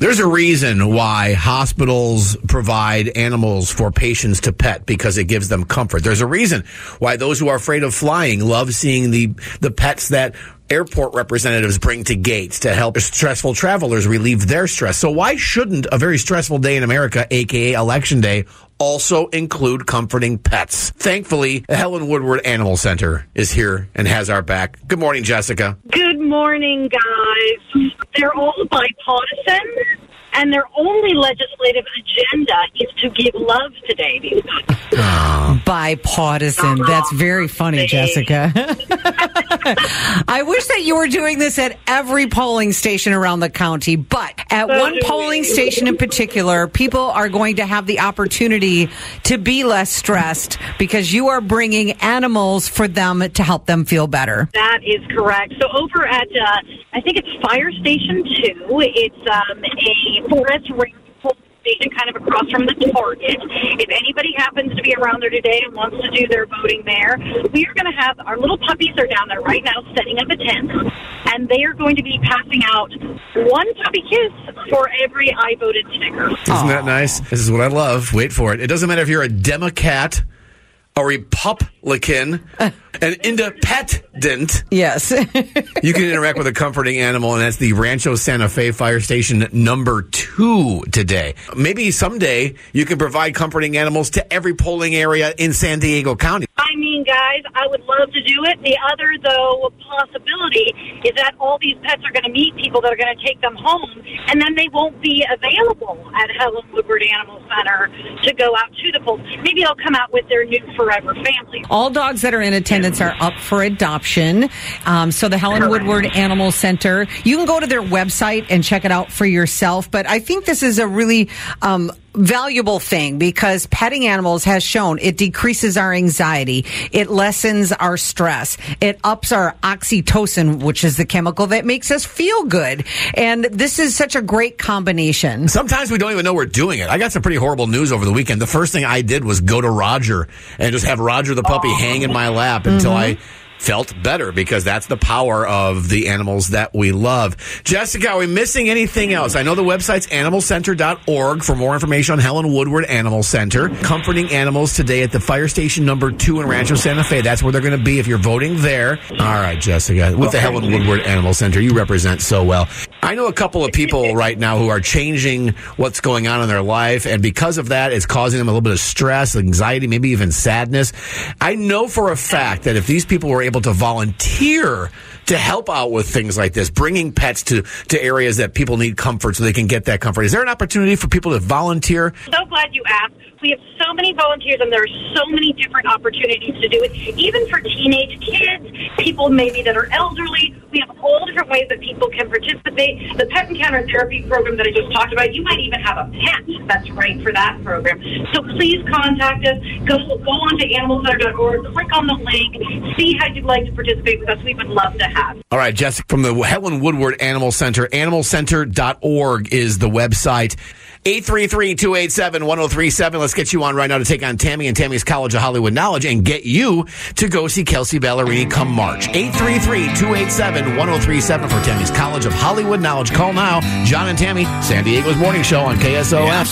There's a reason why hospitals provide animals for patients to pet, because it gives them comfort. There's a reason why those who are afraid of flying love seeing the pets that airport representatives bring to gates to help stressful travelers relieve their stress. So why shouldn't a very stressful day in America, a.k.a. Election Day, also include comforting pets? Thankfully, the Helen Woodward Animal Center is here and has our back. Good morning, Jessica. Good morning, guys. They're all bipartisan, and their only legislative agenda is to give love today. These guys. Bipartisan. That's very funny, Jessica. I wish that you were doing this at every polling station around the county, but at one polling station in particular, people are going to have the opportunity to be less stressed because you are bringing animals for them to help them feel better. That is correct. So over at, I think it's Fire Station 2, it's a forest ranger station kind of across from the Target. If anybody happens to be around there today and wants to do their voting there, we are going to have our little puppies are down there right now setting up a tent, and they are going to be passing out one puppy kiss for every I voted sticker. Isn't that nice? This is what I love. Wait for it. It doesn't matter if you're a Democrat, a Republican, an independent. Yes. You can interact with a comforting animal, and that's the Rancho Santa Fe Fire Station number 2 today. Maybe someday you can provide comforting animals to every polling area in San Diego County. I mean, guys, I would love to do it. The other, though, possibility is that all these pets are going to meet people that are going to take them home, and then they won't be available at Helen Woodward Animal Center to go out to the polls. Maybe they'll come out with their new forever family. All dogs that are in attendance are up for adoption. So the Helen Woodward Animal Center, you can go to their website and check it out for yourself. But I think this is a really valuable thing because petting animals has shown it decreases our anxiety. It lessens our stress. It ups our oxytocin, which is the chemical that makes us feel good. And this is such a great combination. Sometimes we don't even know we're doing it. I got some pretty horrible news over the weekend. The first thing I did was go to Roger and just have Roger the puppy hang in my lap until I felt better, because that's the power of the animals that we love. Jessica, are we missing anything else? I know the website's animalcenter.org for more information on Helen Woodward Animal Center. Comforting animals today at the Fire Station number 2 in Rancho Santa Fe. That's where they're going to be if you're voting there. All right, Jessica, with the Helen Woodward Animal Center, you represent so well. I know a couple of people right now who are changing what's going on in their life, and because of that, it's causing them a little bit of stress, anxiety, maybe even sadness. I know for a fact that if these people were able to volunteer to help out with things like this, bringing pets to areas that people need comfort so they can get that comfort. Is there an opportunity for people to volunteer? So glad you asked. We have so many volunteers, and there are so many different opportunities to do it. Even for teenage kids, people maybe that are elderly, we have all different ways that people can participate. The Pet Encounter Therapy program that I just talked about, you might even have a pet that's right for that program. So please contact us. Go on to animalcenter.org, click on the link, see how you'd like to participate with us. We would love to have. All right, Jessica, from the Helen Woodward Animal Center, animalcenter.org is the website. 833-287-1037. Let's get you on right now to take on Tammy and Tammy's College of Hollywood Knowledge and get you to go see Kelsey Ballerini come March. 833-287-1037 for Tammy's College of Hollywood Knowledge. Call now. John and Tammy, San Diego's Morning Show on KSOF.